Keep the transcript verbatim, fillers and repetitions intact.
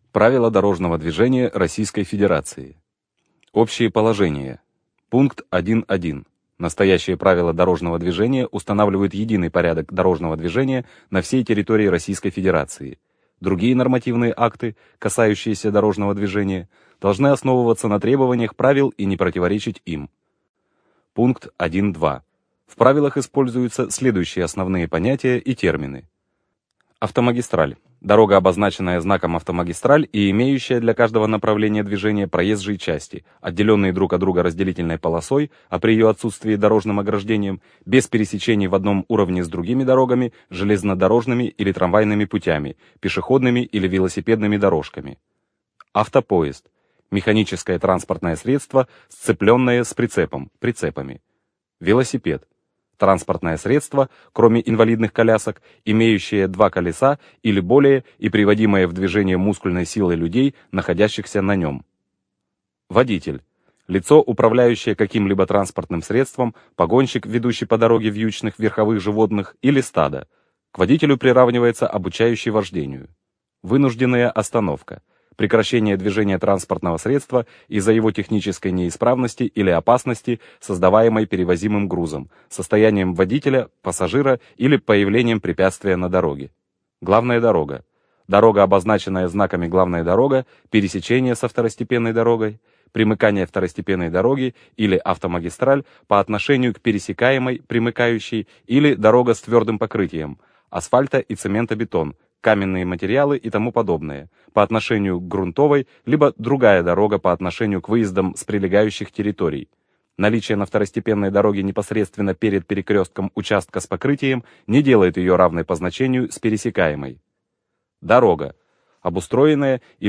Правила дорожного движения Российской Федерации. Общие положения. Пункт один точка один. Настоящие правила дорожного движения устанавливают единый порядок дорожного движения на всей территории Российской Федерации. Другие нормативные акты, касающиеся дорожного движения, должны основываться на требованиях правил и не противоречить им. Пункт один точка два. В правилах используются следующие основные понятия и термины. Автомагистраль. Дорога, обозначенная знаком автомагистраль и имеющая для каждого направления движения проезжие части, отделенные друг от друга разделительной полосой, а при ее отсутствии дорожным ограждением, без пересечений в одном уровне с другими дорогами, железнодорожными или трамвайными путями, пешеходными или велосипедными дорожками. Автопоезд. Механическое транспортное средство, сцепленное с прицепом, прицепами. Велосипед. Транспортное средство, кроме инвалидных колясок, имеющее два колеса или более и приводимое в движение мускульной силой людей, находящихся на нем. Водитель. Лицо, управляющее каким-либо транспортным средством, погонщик, ведущий по дороге вьючных верховых животных или стада. К водителю приравнивается обучающий вождению. Вынужденная остановка. Прекращение движения транспортного средства из-за его технической неисправности или опасности, создаваемой перевозимым грузом, состоянием водителя, пассажира или появлением препятствия на дороге. Главная дорога. Дорога, обозначенная знаками «главная дорога», пересечение со второстепенной дорогой, примыкание второстепенной дороги или автомагистраль по отношению к пересекаемой, примыкающей или дорога с твердым покрытием, асфальта и цементобетон, каменные материалы и тому подобное, по отношению к грунтовой, либо другая дорога по отношению к выездам с прилегающих территорий. Наличие на второстепенной дороге непосредственно перед перекрестком участка с покрытием не делает ее равной по значению с пересекаемой. Дорога. Обустроенная или